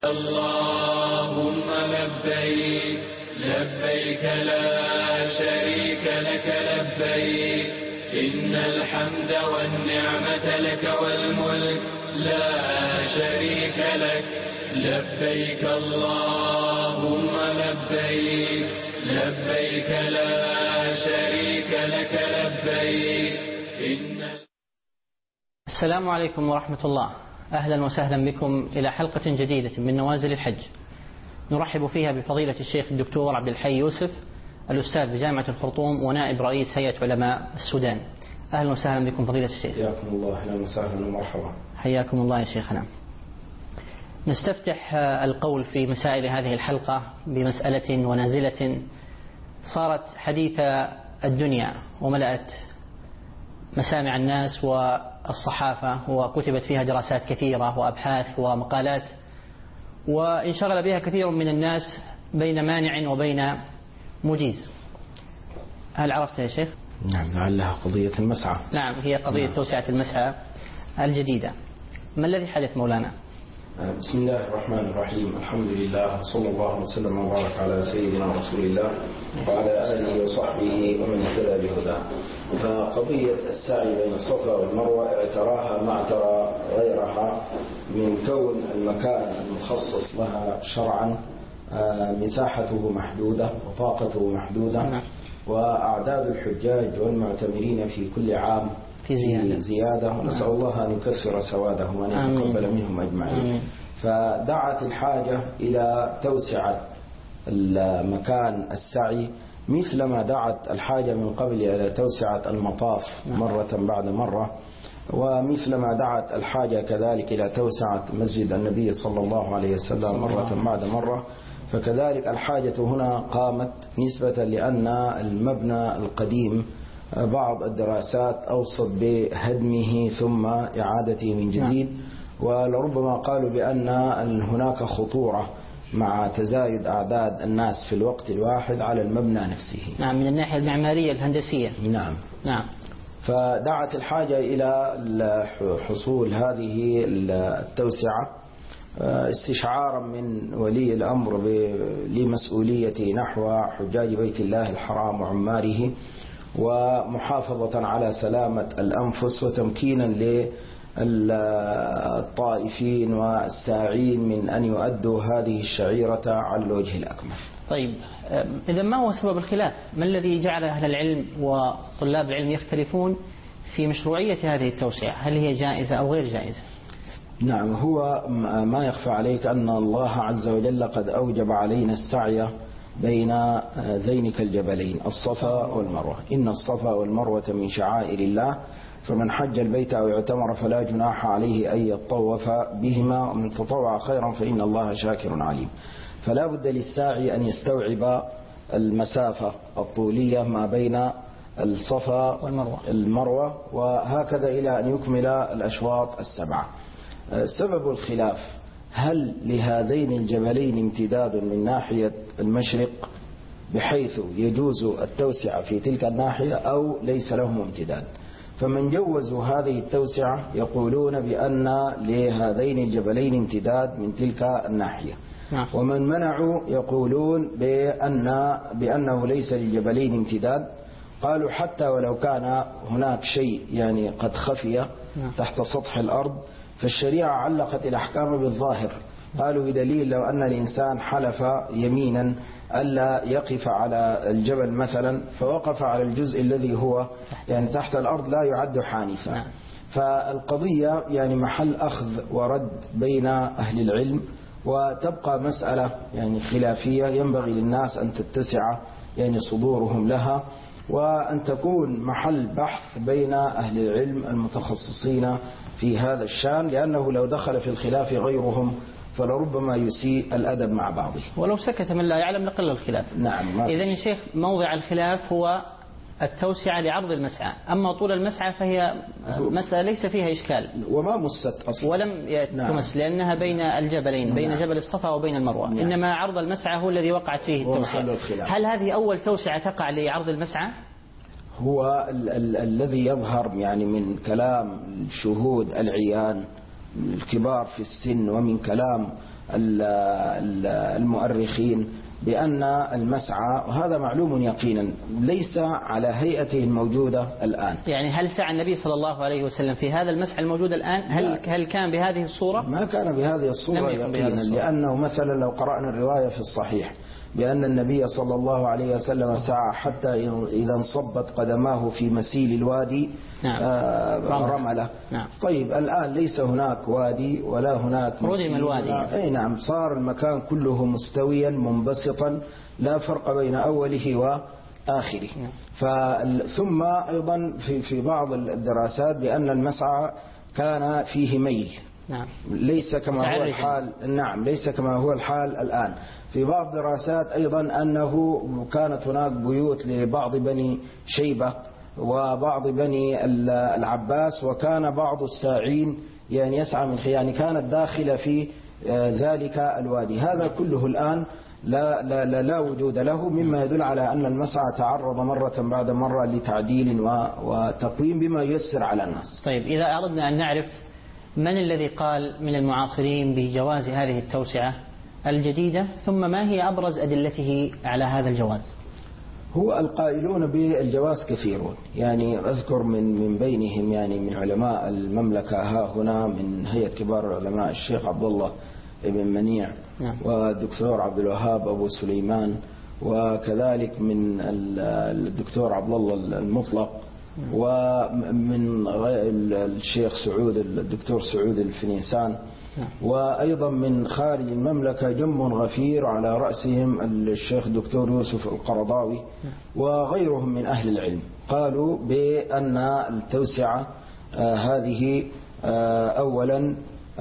اللهم لبيك لبيك لا شريك لك لبيك إن الحمد والنعمة لك والملك لا شريك لك لبيك اللهم لبيك لبيك لا شريك لك لبيك السلام عليكم ورحمة الله. أهلا وسهلا بكم إلى حلقة جديدة من نوازل الحج، نرحب فيها بفضيلة الشيخ الدكتور عبد الحي يوسف، الأستاذ بجامعة الخرطوم ونائب رئيس هيئة علماء السودان. أهلا وسهلا بكم فضيلة الشيخ. حياكم الله. أهلا وسهلا ومرحبا. حياكم الله يا شيخنا. نستفتح القول في مسائل هذه الحلقة بمسألة ونازلة صارت حديث الدنيا وملأت مسامع الناس والصحافة، وكتبت فيها دراسات كثيرة وأبحاث ومقالات، وانشغل بها كثير من الناس بين مانع وبين مجيز. هل عرفت يا شيخ؟ نعم، لعلها قضية المسعى. نعم، هي قضية توسعة المسعى الجديدة. ما الذي حدث مولانا؟ بسم الله الرحمن الرحيم. الحمد لله، صلى الله وسلم وبارك على سيدنا رسول الله وعلى آله وصحبه ومن اهتدى بهداه. فقضية السعي بين الصفا والمروة اعتراها ما اعترى غيرها من كون المكان المخصص لها شرعا مساحته محدودة وطاقته محدودة، وأعداد الحجاج والمعتمرين في كل عام في زيادة، ونسأل الله أن يكثر سوادهم وأن يتقبل منهم أجمعين. فدعت الحاجة إلى توسعة المكان السعي مثلما دعت الحاجة من قبل إلى توسعة المطاف مرة بعد مرة، ومثلما دعت الحاجة كذلك إلى توسعة مسجد النبي صلى الله عليه وسلم مرة بعد مرة، فكذلك الحاجة هنا قامت نسبة لأن المبنى القديم بعض الدراسات أوصت بهدمه ثم إعادته من جديد، ولربما قالوا بأن هناك خطورة مع تزايد أعداد الناس في الوقت الواحد على المبنى نفسه. نعم، من الناحية المعمارية الهندسية. نعم. فدعت الحاجة إلى حصول هذه التوسعة استشعارا من ولي الأمر لمسؤوليته نحو حجاج بيت الله الحرام وعماره، ومحافظة على سلامة الأنفس، وتمكينا للطائفين والساعين من أن يؤدوا هذه الشعيرة على الوجه الأكمل. طيب، إذا ما هو سبب الخلاف؟ ما الذي جعل أهل العلم وطلاب العلم يختلفون في مشروعية هذه التوسعة؟ هل هي جائزة أو غير جائزة؟ نعم، هو ما يخفى عليك أن الله عز وجل قد أوجب علينا السعي بين ذينك الجبلين الصفا والمروة. إن الصفا والمروة من شعائر الله، فمن حج البيت أو اعتمر فلا جناح عليه أن يطوف بهما، ومن تطوع خيرا فإن الله شاكر عليم. فلا بد للساعي أن يستوعب المسافة الطولية ما بين الصفا والمروة، وهكذا إلى أن يكمل الأشواط السبعة. سبب الخلاف: هل لهذين الجبلين امتداد من ناحية المشرق بحيث يجوز التوسعة في تلك الناحية أو ليس لهم امتداد؟ فمن جوزوا هذه التوسعة يقولون بأن لهذين الجبلين امتداد من تلك الناحية، ومن منعوا يقولون بأنه ليس للجبلين امتداد. قالوا حتى ولو كان هناك شيء يعني قد خفي تحت سطح الأرض، فالشريعة علقت الأحكام بالظاهر. قالوا بدليل لو أن الإنسان حلف يمينا ألا يقف على الجبل مثلا، فوقف على الجزء الذي هو يعني تحت الأرض لا يعد حانفا. فالقضية يعني محل أخذ ورد بين أهل العلم، وتبقى مسألة يعني خلافية ينبغي للناس أن تتسع يعني صدورهم لها، وأن تكون محل بحث بين أهل العلم المتخصصين في هذا الشان، لأنه لو دخل في الخلاف غيرهم فلربما يسيء الأدب مع بعضه. ولو سكت من لا يعلم لقل الخلاف. نعم. إذن يا شيخ، موضع الخلاف هو التوسعة لعرض المسعى، أما طول المسعى فهي مسألة ليس فيها إشكال وما مست أصلا ولم تمس، لأنها بين الجبلين، بين جبل الصفا وبين المروة. إنما عرض المسعى هو الذي وقعت فيه التوسعة. هل هذه أول توسعة تقع لعرض المسعى؟ هو الذي يظهر يعني من كلام الشهود العيان الكبار في السن، ومن كلام المؤرخين بأن المسعى، وهذا معلوم يقينا، ليس على هيئته الموجودة الآن. يعني هل سعى النبي صلى الله عليه وسلم في هذا المسعى الموجود الآن؟ هل كان بهذه الصورة؟ ما كان بهذه الصورة يقينا، لأنه مثلا لو قرأنا الرواية في الصحيح بأن النبي صلى الله عليه وسلم سعى حتى إذا انصبت قدماه في مسيل الوادي رمله. نعم. طيب الآن ليس هناك وادي ولا هناك ردم الوادي. أي نعم، صار المكان كله مستويا منبسطا، لا فرق بين أوله وآخره. ثم أيضا في بعض الدراسات بأن المسعى كان فيه ميل. نعم. ليس كما هو الحال. نعم، ليس كما هو الحال الآن. في بعض الدراسات أيضا أنه كانت هناك بيوت لبعض بني شيبة وبعض بني العباس، وكان بعض الساعين يعني يسعى من خيانه، كانت داخلة في ذلك الوادي. هذا كله الآن لا وجود له، مما يدل على أن المسعى تعرض مرة بعد مرة لتعديل وتقويم بما ييسر على الناس. طيب، إذا أردنا أن نعرف من الذي قال من المعاصرين بجواز هذه التوسعة الجديدة، ثم ما هي أبرز أدلته على هذا الجواز؟ هو القائلون بالجواز كثيرون، يعني أذكر من بينهم يعني من علماء المملكة ها هنا من هيئة كبار العلماء الشيخ عبد الله بن منيع، والدكتور عبد الوهاب أبو سليمان، وكذلك من الدكتور عبد الله المطلق، ومن الشيخ سعود الدكتور سعود الفنيسان، وأيضا من خارج المملكة جم غفير على رأسهم الشيخ الدكتور يوسف القرضاوي وغيرهم من أهل العلم. قالوا بأن التوسعة هذه أولا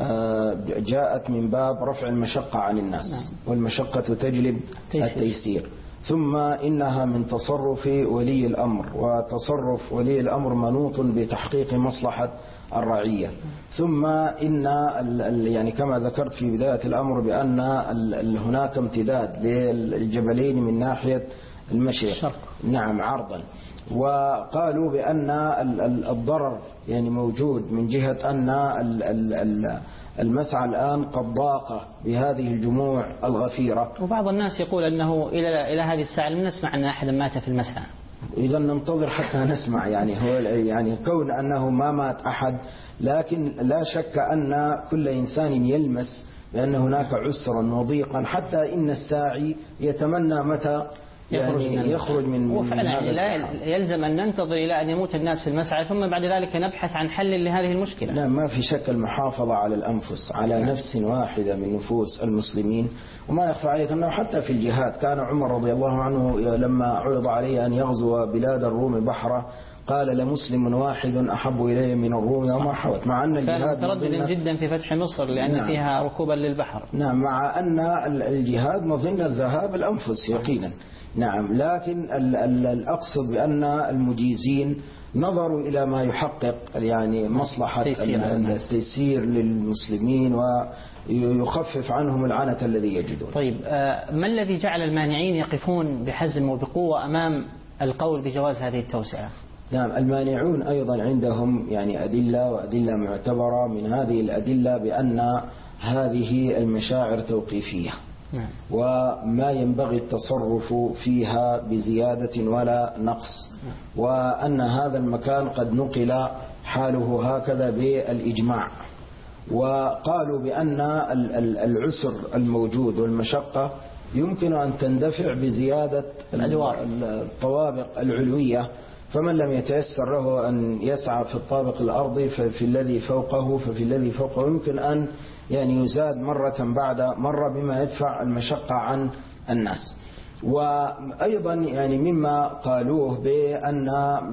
جاءت من باب رفع المشقة عن الناس، والمشقة تجلب التيسير، ثم إنها من تصرف ولي الأمر، وتصرف ولي الأمر منوط بتحقيق مصلحة الرعية، ثم إن يعني كما ذكرت في بداية الأمر بأن هناك امتداد للجبلين من ناحية المشرق، نعم، عرضا. وقالوا بأن الضرر يعني موجود من جهة أن المسعى الآن قد ضاق بهذه الجموع الغفيرة. وبعض الناس يقول أنه إلى هذه الساعة لم نسمع أن أحدا مات في المسعى. إذا ننتظر حتى نسمع، يعني هو يعني كون أنه ما مات أحد، لكن لا شك أن كل إنسان يلمس بأن هناك عسرا وضيقا، حتى إن الساعي يتمنى متى يعني يخرج من وفعلا لا يلزم أن ننتظر إلى أن يموت الناس في المسعى ثم بعد ذلك نبحث عن حل لهذه المشكلة. لا، ما في شك المحافظة على الأنفس، على نفس واحدة من نفوس المسلمين. وما يخفى عليك أنه حتى في الجهاد كان عمر رضي الله عنه لما عرض عليه أن يغزو بلاد الروم بحرة قال لمسلم واحد أحب إليه من الروم وما حوت، مع أن الجهاد متردد جدا في فتح مصر لأن فيها ركوبا للبحر. نعم، مع أن الجهاد مظنة ذهاب الأنفس يقينا. نعم، لكن الأقصد بأن المجيزين نظروا إلى ما يحقق يعني مصلحة التيسير للمسلمين ويخفف عنهم العنة الذي يجدون. طيب، ما الذي جعل المانعين يقفون بحزم وبقوة أمام القول بجواز هذه التوسعة؟ نعم، المانعون أيضا عندهم يعني أدلة وأدلة معتبرة. من هذه الأدلة بأن هذه المشاعر توقيفية، وما ينبغي التصرف فيها بزيادة ولا نقص، وأن هذا المكان قد نقل حاله هكذا بالإجماع. وقالوا بأن العسر الموجود والمشقة يمكن أن تندفع بزيادة الطوابق العلوية، فمن لم يتيسر له أن يسعى في الطابق الأرضي ففي الذي فوقه، ففي الذي فوقه يمكن أن يعني يزاد مرة بعد مرة بما يدفع المشقة عن الناس. وأيضا يعني مما قالوه بأن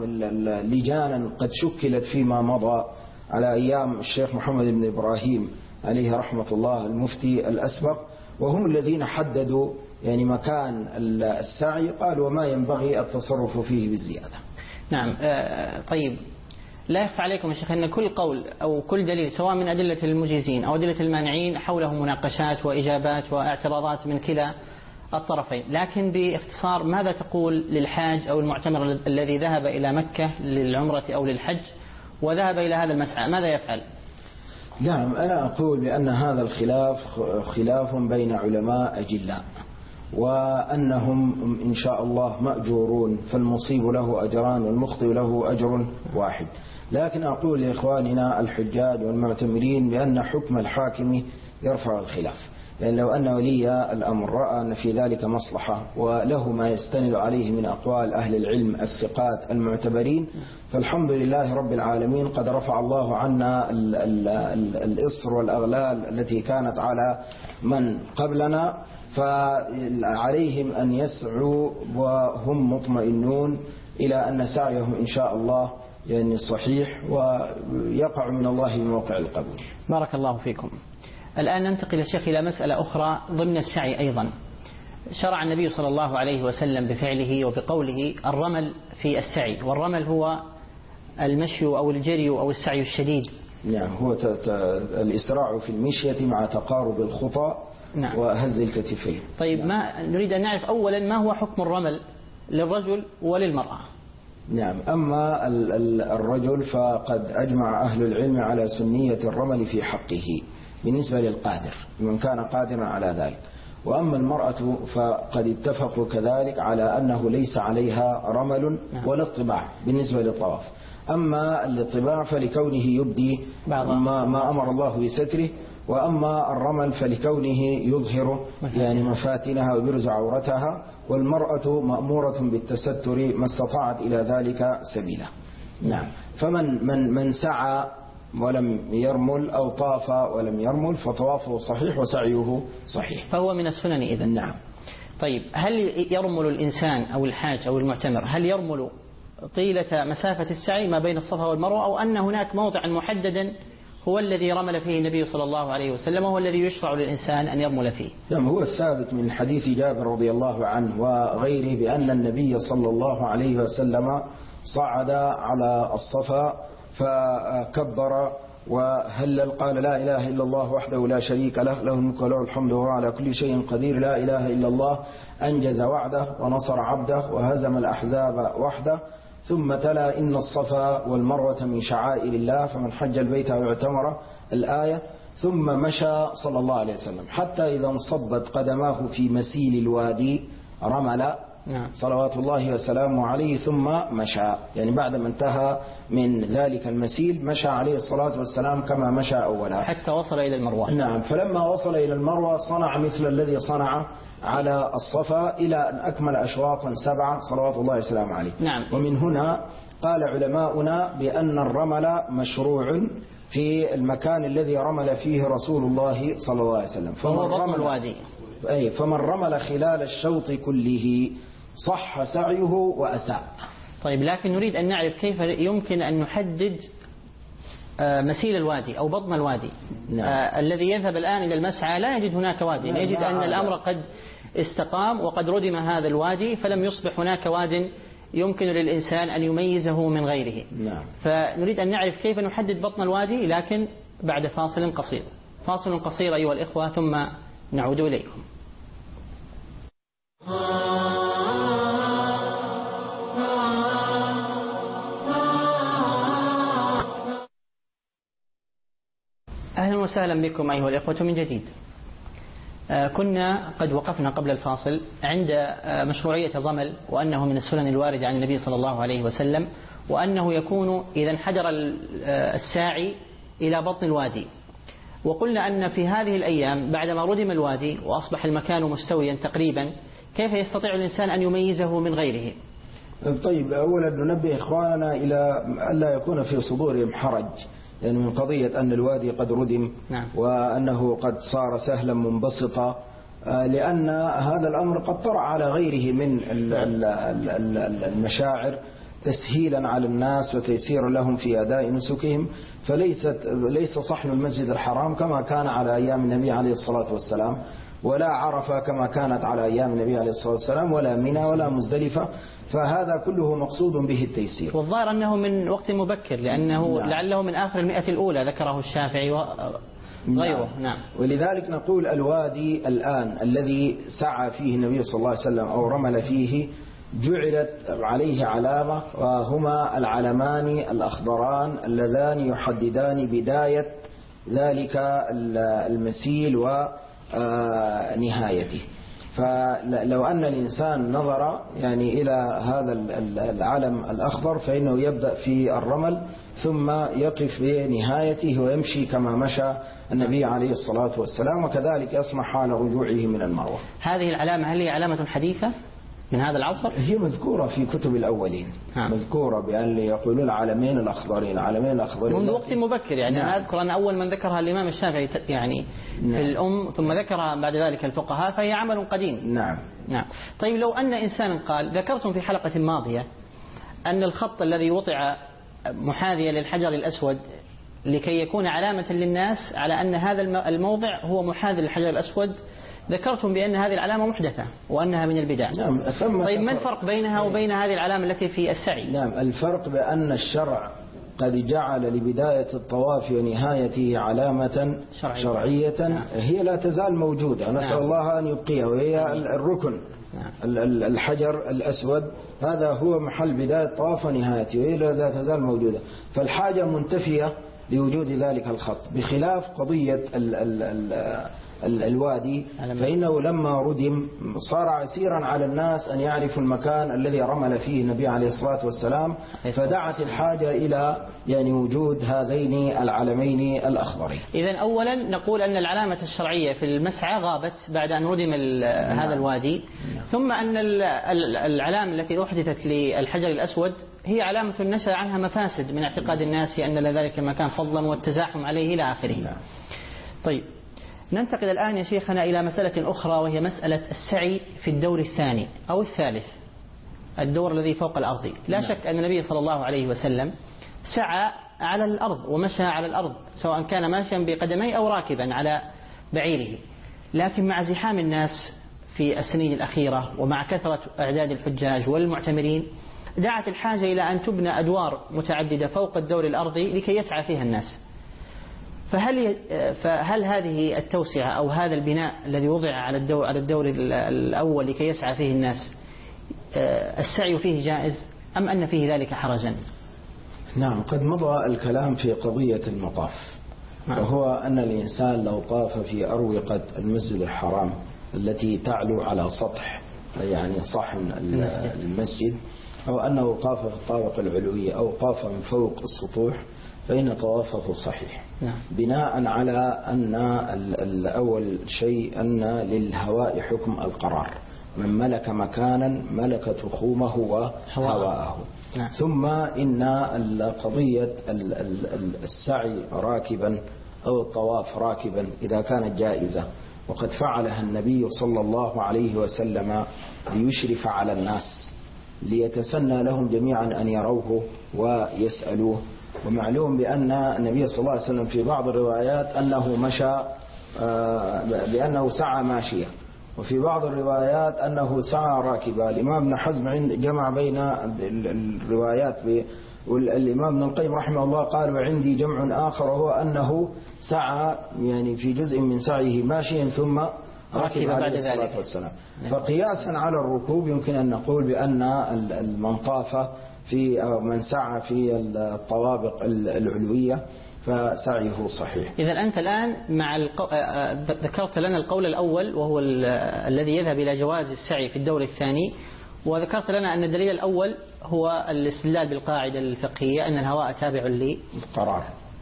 لجانا قد شكلت فيما مضى على أيام الشيخ محمد بن إبراهيم عليه رحمة الله المفتي الأسبق، وهم الذين حددوا يعني مكان السعي، قالوا وما ينبغي التصرف فيه بالزيادة. نعم. طيب، لا يخفى عليكم يا شيخ أن كل قول أو كل دليل سواء من أدلة المجيزين أو أدلة المانعين حوله مناقشات وإجابات واعتراضات من كلا الطرفين، لكن باختصار ماذا تقول للحاج أو المعتمر الذي ذهب إلى مكة للعمرة أو للحج وذهب إلى هذا المسعى، ماذا يفعل؟ نعم، أنا أقول بأن هذا الخلاف خلاف بين علماء أجلاء، وأنهم إن شاء الله مأجورون، فالمصيب له أجران والمخطئ له أجر واحد. لكن أقول لإخواننا الحجاج والمعتمرين بأن حكم الحاكم يرفع الخلاف، لأن لو أن ولي الأمر رأى أن في ذلك مصلحة وله ما يستند عليه من أقوال أهل العلم الثقات المعتبرين، فالحمد لله رب العالمين قد رفع الله عنا الإصر والأغلال التي كانت على من قبلنا، فعليهم أن يسعوا وهم مطمئنون إلى أن سعيهم إن شاء الله يعني صحيح ويقع من الله بموقع القبول. بارك الله فيكم. الآن ننتقل يا شيخ إلى مسألة أخرى ضمن السعي أيضا. شرع النبي صلى الله عليه وسلم بفعله وبقوله الرمل في السعي، والرمل هو المشي أو الجري أو السعي الشديد. نعم، هو الإسراع في المشية مع تقارب الخطى. نعم. وهز الكتفين. طيب، نعم. ما نريد أن نعرف أولا ما هو حكم الرمل للرجل وللمرأة؟ نعم، أما الرجل فقد أجمع أهل العلم على سنية الرمل في حقه بالنسبة للقادر من كان قادرا على ذلك، وأما المرأة فقد اتفقوا كذلك على أنه ليس عليها رمل ولا اطباع بالنسبة للطواف. أما الاطباع فلكونه يبدي ما أمر الله بستره، وأما الرمل فلكونه يظهر يعني مفاتنها ويبرز عورتها، والمرأة مأمورة بالتستر ما استطاعت إلى ذلك سبيلا. نعم، فمن سعى ولم يرمل أو طاف ولم يرمل فطوافه صحيح وسعيه صحيح، فهو من السنن إذن. نعم. طيب، هل يرمل الإنسان أو الحاج أو المعتمر هل يرمل طيلة مسافة السعي ما بين الصفا والمروة، أو أن هناك موضعا محددا هو الذي رمل فيه النبي صلى الله عليه وسلم وهو الذي يشرع للإنسان أن يرمل فيه؟ نعم، هو الثابت من حديث جابر رضي الله عنه وغيره بأن النبي صلى الله عليه وسلم صعد على الصفا فكبر وهلل، قال لا إله إلا الله وحده لا شريك له، له الملك وله الحمد وهو على كل شيء قدير، لا إله إلا الله، أنجز وعده ونصر عبده وهزم الأحزاب وحده. ثم تلا إن الصفا والمروة من شعائر الله فمن حج البيت أو اعتمر الآية، ثم مشى صلى الله عليه وسلم حتى إذا انصبت قدماه في مسيل الوادي رمل صلوات الله وسلامه عليه، ثم مشى، يعني بعد ما انتهى من ذلك المسيل مشى عليه الصلاة والسلام كما مشى أولا حتى وصل إلى المروة. نعم، فلما وصل إلى المروة صنع مثل الذي صنع على الصفا إلى أن أكمل أشواطا 7 صلوات الله وسلامه عليه. نعم. ومن هنا قال علماؤنا بأن الرمل مشروع في المكان الذي رمل فيه رسول الله صلى الله عليه وسلم، فهو بطن الوادي. فمن رمل خلال الشوط كله صح سعيه وأساء. طيب، لكن نريد أن نعرف كيف يمكن أن نحدد مسيل الوادي أو بطن الوادي. نعم. الذي يذهب الآن إلى المسعى لا يجد هناك وادي، يجد أن الأمر قد استقام وقد ردم هذا الوادي، فلم يصبح هناك واد يمكن للإنسان أن يميزه من غيره. نعم. فنريد أن نعرف كيف نحدد بطن الوادي، لكن بعد فاصل قصير. فاصل قصير أيها الإخوة ثم نعود إليكم. أهلا وسهلا بكم أيها الإخوة من جديد. كنا قد وقفنا قبل الفاصل عند مشروعية الرمل، وأنه من السنن الواردة عن النبي صلى الله عليه وسلم، وأنه يكون إذا انحدر الساعي إلى بطن الوادي. وقلنا أن في هذه الأيام بعدما ردم الوادي وأصبح المكان مستويا تقريبا، كيف يستطيع الإنسان أن يميزه من غيره؟ طيب، أولا ننبه إخواننا إلى ألا يكون في صدورهم حرج يعني من قضية أن الوادي قد ردم. نعم. وأنه قد صار سهلا منبسطا، لأن هذا الأمر قد طرأ على غيره من المشاعر تسهيلا على الناس وتيسيرا لهم في أداء نسكهم، فليس صحن المسجد الحرام كما كان على أيام النبي عليه الصلاة والسلام، ولا عرفة كما كانت على أيام النبي عليه الصلاة والسلام، ولا منى ولا مزدلفة، فهذا كله مقصود به التيسير. والظاهر أنه من وقت مبكر، لأنه لعله من آخر 100 الأولى ذكره الشافعي وغيره. نعم. ولذلك نقول الوادي الآن الذي سعى فيه النبي صلى الله عليه وسلم أو رمل فيه جعلت عليه علامة، وهما العلمان الأخضران اللذان يحددان بداية ذلك المسيل ونهايته. فلو أن الإنسان نظر يعني إلى هذا العلم الأخضر فإنه يبدأ في الرمل ثم يقف بنهايته ويمشي كما مشى النبي عليه الصلاة والسلام، وكذلك يصنع حال رجوعه من المروة. هذه العلامة هل هي علامة حديثة من هذا العصر؟ هي مذكورة في كتب الأولين، مذكورة بأن يقولون العلمين الأخضرين، العلمين الأخضرين منذ وقت مبكر يعني. نعم. أنا أذكر أن أول من ذكرها الإمام الشافعي يعني نعم. في الأم، ثم ذكرها بعد ذلك الفقهاء، فهي عمل قديم. نعم. نعم. طيب لو أن إنسان قال، ذكرتم في حلقة ماضية أن الخط الذي وضع محاذيا للحجر الأسود لكي يكون علامة للناس على أن هذا الموضع هو محاذي للحجر الأسود، ذكرتم بأن هذه العلامة محدثة وأنها من البدع. نعم. طيب ما الفرق بينها وبين هذه العلامة التي في السعي؟ نعم، الفرق بأن الشرع قد جعل لبداية الطواف ونهايته علامة شرعية هي لا تزال موجودة، نسأل الله أن يبقيها، وهي الركن الحجر الأسود، هذا هو محل بداية الطواف ونهايته، وهي لا تزال موجودة. فالحاجة منتفية لوجود ذلك الخط، بخلاف قضية الوادي، فإنه لما ردم صار عسيرا على الناس أن يعرفوا المكان الذي رمل فيه النبي عليه الصلاة والسلام، فدعت الحاجة إلى يعني وجود هذين العلمين الأخضرين. إذن أولا نقول أن العلامة الشرعية في المسعى غابت بعد أن ردم هذا الوادي، ثم أن العلامة التي أحدثت للحجر الأسود هي علامة نشأ عنها مفاسد من اعتقاد الناس أن لذلك المكان فضلا والتزاحم عليه إلى آخره. طيب ننتقل الآن يا شيخنا إلى مسألة أخرى، وهي مسألة السعي في الدور الثاني أو الثالث، الدور الذي فوق الأرض. لا شك أن النبي صلى الله عليه وسلم سعى على الأرض ومشى على الأرض، سواء كان ماشيا بقدميه أو راكبا على بعيره، لكن مع زحام الناس في السنين الأخيرة ومع كثرة أعداد الحجاج والمعتمرين دعت الحاجة إلى أن تبنى أدوار متعددة فوق الدور الأرضي لكي يسعى فيها الناس. فهل هذه التوسعة أو هذا البناء الذي وضع على الدور الأول لكي يسعى فيه الناس السعي فيه جائز أم أن فيه ذلك حرجا؟ نعم، قد مضى الكلام في قضية المطاف، وهو أن الإنسان لو طاف في أروقة المسجد الحرام التي تعلو على سطح يعني صحن المسجد، أو أنه طاف في الطابق العلوي أو طاف من فوق السطوح، فإن طوافه صحيح. بناء على أن الأول شيء أن للهواء حكم القرار، من ملك مكانا ملك تخومه وهواءه. ثم إن قضية السعي راكبا أو الطواف راكبا إذا كانت جائزة، وقد فعلها النبي صلى الله عليه وسلم ليشرف على الناس، ليتسنى لهم جميعا أن يروه ويسألوه. ومعلوم بأن النبي صلى الله عليه وسلم في بعض الروايات أنه مشى بأنه سعى ماشيا، وفي بعض الروايات أنه سعى راكبا. الإمام ابن حزم جمع بين الروايات، والإمام ابن القيم رحمه الله قال وعندي جمع آخر، وهو أنه سعى يعني في جزء من سعيه ماشيا ثم ركب عليه الصلاة والسلام. فقياسا على الركوب يمكن أن نقول بأن المنطاف في أو من سعى في الطوابق العلوية فسعيه صحيح. إذا أنت الآن مع ذكرت لنا القول الأول وهو الذي يذهب إلى جواز السعي في الدور الثاني، وذكرت لنا أن الدليل الأول هو الاستدلال بالقاعدة الفقهية أن الهواء تابع للقرار،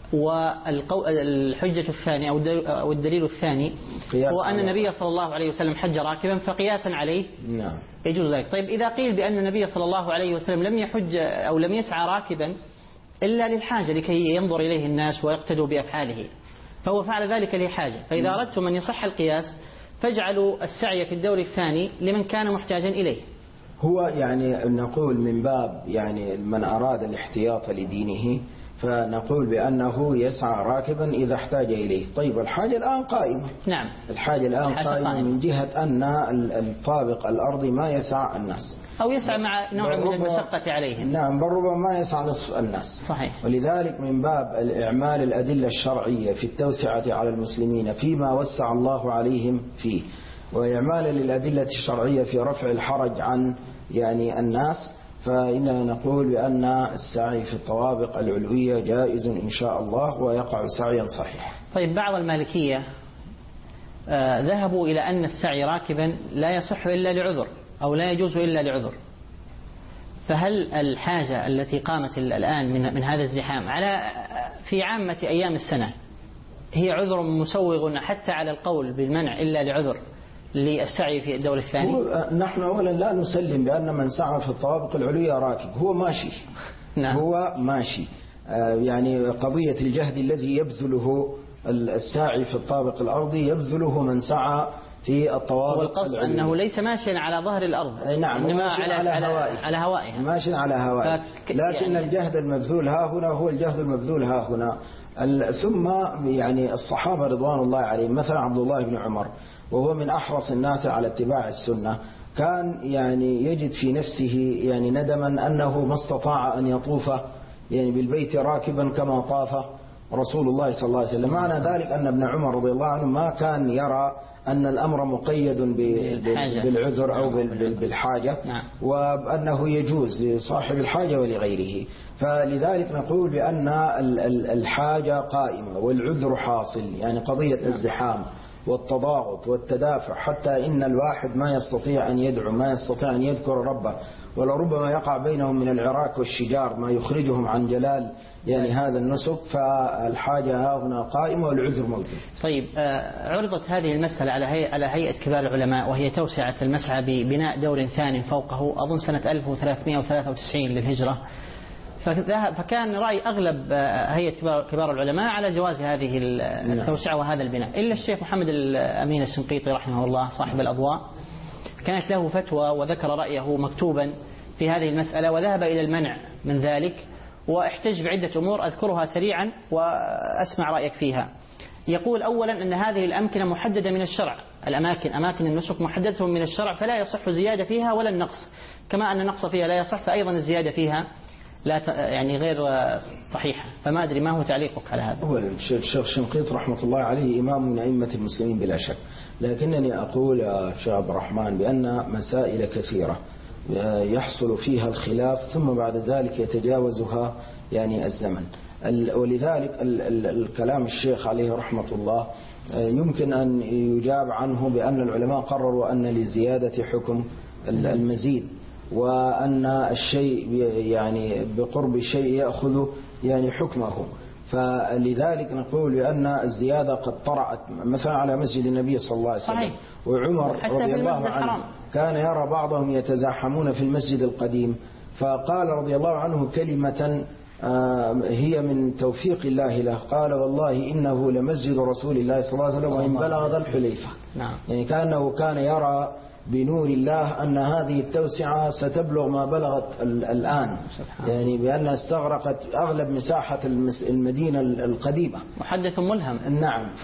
والحجة الثانية أو الدليل الثاني هو أن النبي صلى الله عليه وسلم حج راكبا، فقياسا عليه نعم يجوز ذلك. طيب إذا قيل بأن النبي صلى الله عليه وسلم لم يحج أو لم يسعى راكبا إلا للحاجة لكي ينظر إليه الناس ويقتدوا بأفعاله، فهو فعل ذلك لحاجة، فإذا أردتم أن يصح القياس فاجعلوا السعي في الدور الثاني لمن كان محتاجا إليه. هو يعني نقول من باب يعني من أراد الاحتياط لدينه فنقول بأنه يسعى راكبا إذا احتاج إليه. طيب الحاجة الآن قائمة. نعم، الحاجة الآن قائمة من جهة أن الطابق الأرضي ما يسعى الناس أو يسعى مع نوع من المشقة عليهم. نعم، بل ربما ما يسعى نصف الناس. صحيح. ولذلك من باب الإعمال الأدلة الشرعية في التوسعة على المسلمين فيما وسع الله عليهم فيه، وإعمال للأدلة الشرعية في رفع الحرج عن يعني الناس، فإننا نقول بأن السعي في الطوابق العلوية جائز إن شاء الله ويقع سعيا صحيح. طيب بعض المالكية ذهبوا إلى أن السعي راكبا لا يصح إلا لعذر أو لا يجوز إلا لعذر، فهل الحاجة التي قامت الآن من هذا الزحام في عامة أيام السنة هي عذر مسوغ حتى على القول بالمنع إلا لعذر للسعي في الدور الثاني؟ نحن أولا لا نسلم بأن من سعى في الطوابق العليا راكب، هو ماشي. نعم. هو ماشي. يعني قضية الجهد الذي يبذله الساعي في الطابق الأرضي يبذله من سعى في الطوابق. والقصد أنه ليس ماشيا على ظهر الأرض، نعم، إنما على هوائها، ماشي على هوائها، لكن يعني الجهد المبذول ها هنا هو الجهد المبذول ها هنا. ثم يعني الصحابة رضوان الله عليهم، مثلا عبد الله بن عمر وهو من أحرص الناس على اتباع السنة، كان يعني يجد في نفسه يعني ندما أنه ما استطاع أن يطوف يعني بالبيت راكبا كما طاف رسول الله صلى الله عليه وسلم. معنى ذلك أن ابن عمر رضي الله عنه ما كان يرى أن الأمر مقيد بالعذر أو بالحاجة، وأنه يجوز لصاحب الحاجة ولغيره. فلذلك نقول بأن الحاجة قائمة والعذر حاصل، يعني قضية الزحام والتضاغط والتدافع، حتى إن الواحد ما يستطيع أن يدعو، ما يستطيع أن يذكر ربه، ولربما يقع بينهم من العراك والشجار ما يخرجهم عن جلال يعني هذا النسك. فالحاجة ها هنا قائمة والعذر موجود. طيب عرضت هذه المسألة على هيئة كبار العلماء، وهي توسعة المسعى ببناء دور ثاني فوقه أظن سنة 1393 للهجرة، فكان رأي أغلب هيئة كبار العلماء على جواز هذه التوسعة وهذا البناء، إلا الشيخ محمد الأمين الشنقيطي رحمه الله صاحب الأضواء كانت له فتوى وذكر رأيه مكتوبا في هذه المسألة، وذهب إلى المنع من ذلك، واحتج بعدة أمور أذكرها سريعا وأسمع رأيك فيها. يقول أولا أن هذه الأمكنة محددة من الشرع، أماكن النسك محددة من الشرع، فلا يصح زيادة فيها ولا النقص، كما أن النقص فيها لا يصح، فأيضا الزيادة فيها لا يعني غير صحيحة. فما أدري ما هو تعليقك على هذا؟ هو الشيخ شنقيط رحمة الله عليه إمام من أئمة المسلمين بلا شك، لكنني أقول يا شيخ عبد الرحمن بأن مسائل كثيرة يحصل فيها الخلاف ثم بعد ذلك يتجاوزها يعني الزمن، ولذلك الكلام الشيخ عليه رحمة الله يمكن أن يجاب عنه بأن العلماء قرروا أن لزيادة حكم المزيد، وأن الشيء يعني بقرب الشيء يأخذ يعني حكمه. فلذلك نقول بأن الزيادة قد طرأت مثلا على مسجد النبي صلى الله عليه وسلم. صحيح. وعمر رضي الله عنه كان يرى بعضهم يتزاحمون في المسجد القديم، فقال رضي الله عنه كلمة هي من توفيق الله له، قال والله إنه لمسجد رسول الله صلى الله عليه وسلم وإن بلغ ذا الحليفة. يعني كأنه كان يرى بنور الله أن هذه التوسعة ستبلغ ما بلغت الآن، يعني بأنها استغرقت أغلب مساحة المدينة القديمة. محدث ملهم. نعم.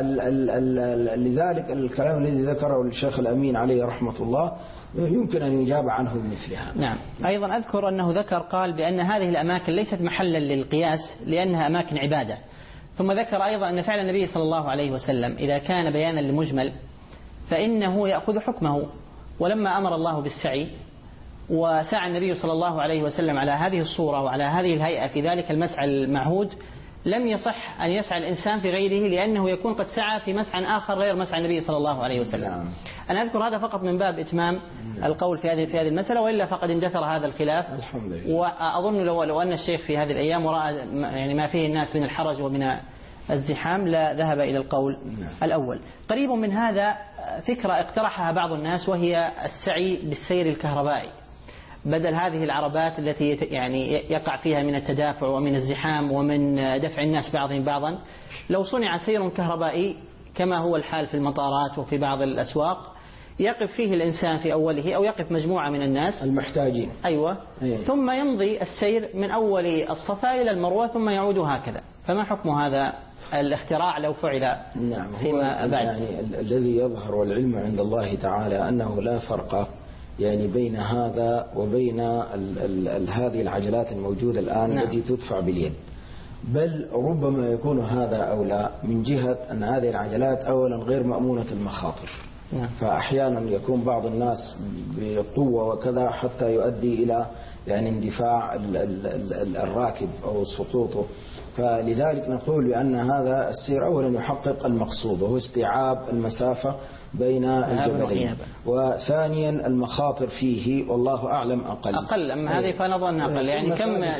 فلذلك الكلام الذي ذكره الشيخ الأمين عليه رحمة الله يمكن أن يجاب عنه بمثلها. نعم. أيضا أذكر أنه قال بأن هذه الأماكن ليست محلا للقياس لأنها أماكن عبادة، ثم ذكر أيضا أن فعل النبي صلى الله عليه وسلم إذا كان بيانا لمجمل فإنه يأخذ حكمه، ولما أمر الله بالسعي وسعى النبي صلى الله عليه وسلم على هذه الصورة وعلى هذه الهيئة في ذلك المسعى المعهود، لم يصح أن يسعى الإنسان في غيره لأنه يكون قد سعى في مسعى آخر غير مسعى النبي صلى الله عليه وسلم. أنا أذكر هذا فقط من باب إتمام القول في هذه المسألة، وإلا فقد اندثر هذا الخلاف. وأظن لو أن الشيخ في هذه الأيام ورأى يعني ما فيه الناس من الحرج ومن الزحام لا ذهب إلى القول الأول. قريب من هذا فكرة اقترحها بعض الناس، وهي السعي بالسير الكهربائي بدل هذه العربات التي يعني يقع فيها من التدافع ومن الزحام ومن دفع الناس بعضهم بعضا. لو صنع سير كهربائي كما هو الحال في المطارات وفي بعض الأسواق، يقف فيه الإنسان في أوله أو يقف مجموعة من الناس المحتاجين، أيوة، ثم يمضي السير من أول الصفا إلى المروة ثم يعود هكذا. فما حكم هذا الاختراع لو فعل فيما بعد؟ يعني الذي يظهر والعلم عند الله تعالى أنه لا فرق يعني بين هذا وبين هذه العجلات الموجودة الآن التي تدفع باليد، بل ربما يكون هذا أولى من جهة أن هذه العجلات أولا غير مأمونة المخاطر. فأحيانا يكون بعض الناس بقوة وكذا حتى يؤدي إلى يعني اندفاع الراكب أو سقوطه. فلذلك نقول بأن هذا السير أولا يحقق المقصود وهو استيعاب المسافة بين الجبلين، وثانيا المخاطر فيه والله أعلم أقل. أما هذه فنظن أقل. يعني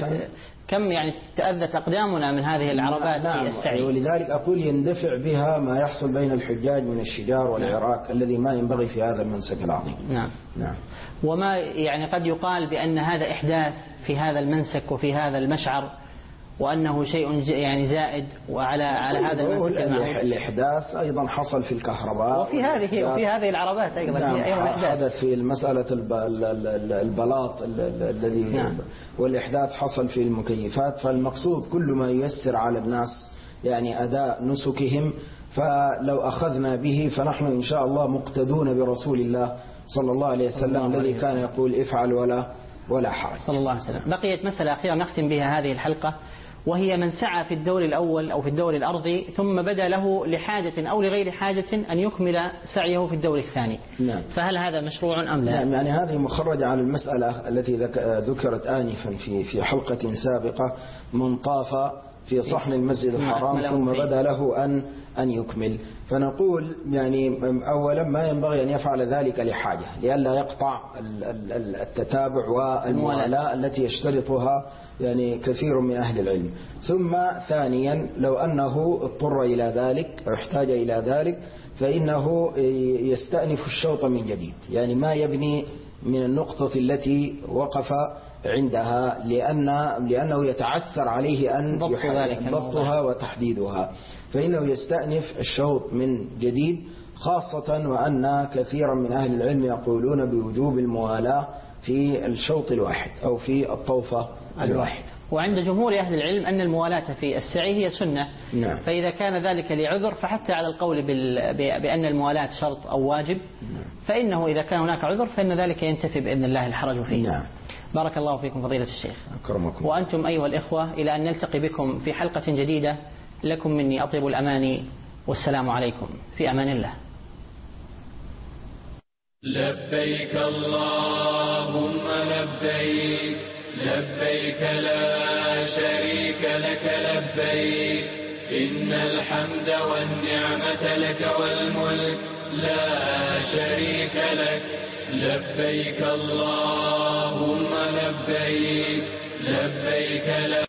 كم يعني تأذت أقدامنا من هذه العربات في السعي. ولذلك أقول يندفع بها ما يحصل بين الحجاج من الشجار والعراك الذي ما ينبغي في هذا المنسك العظيم. نعم. وما يعني قد يقال بأن هذا إحداث في هذا المنسك وفي هذا المشعر، وأنه شيء يعني زائد وعلى هذا المنسك المعروف. الإحداث أيضا حصل في الكهرباء وفي هذه العربات أيضا. نعم. حدث في مسألة البلاط الذي والإحداث حصل في المكيفات. فالمقصود كل ما ييسر على الناس يعني أداء نسكهم، فلو أخذنا به فنحن إن شاء الله مقتدون برسول الله صلى الله عليه وسلم الذي كان يقول افعل ولا حرج صلى الله عليه وسلم. بقيت مسألة أخيرة نختم بها هذه الحلقة، وهي من سعى في الدور الأول أو في الدور الأرضي ثم بدا له لحاجة أو لغير حاجة أن يكمل سعيه في الدور الثاني. نعم. فهل هذا مشروع أم لا؟ نعم. يعني هذه مخرجة على المسألة التي ذكرت آنفا في حلقة سابقة، من طاف في صحن المسجد الحرام ثم بدا له أن يكمل. فنقول يعني أولا ما ينبغي أن يفعل ذلك لحاجة لئلا يقطع التتابع والموالاة التي يشترطها يعني كثير من أهل العلم. ثم ثانيا لو أنه اضطر إلى ذلك أو احتاج إلى ذلك فإنه يستأنف الشوط من جديد، يعني ما يبني من النقطة التي وقف عندها لأنه يتعسر عليه أن ضبطها وتحديدها، فإنه يستأنف الشوط من جديد، خاصة وأن كثيرا من أهل العلم يقولون بوجوب الموالاة في الشوط الواحد أو في الطوفة الواحد. وعند جمهور أهل العلم أن الموالاة في السعي هي سنة. نعم. فإذا كان ذلك لعذر فحتى على القول بأن الموالاة شرط أو واجب، فإنه إذا كان هناك عذر فإن ذلك ينتفي بإذن الله الحرج فيه. نعم. بارك الله فيكم فضيلة الشيخ. أكرمكم. وأنتم أيها الإخوة إلى أن نلتقي بكم في حلقة جديدة، لكم مني أطيب الأماني، والسلام عليكم في أمان الله. لبيك اللهم لبيك، لبيك لا شريك لك لبيك، إن الحمد والنعمة لك والملك لا شريك لك. لبيك اللهم لبيك، لبيك لا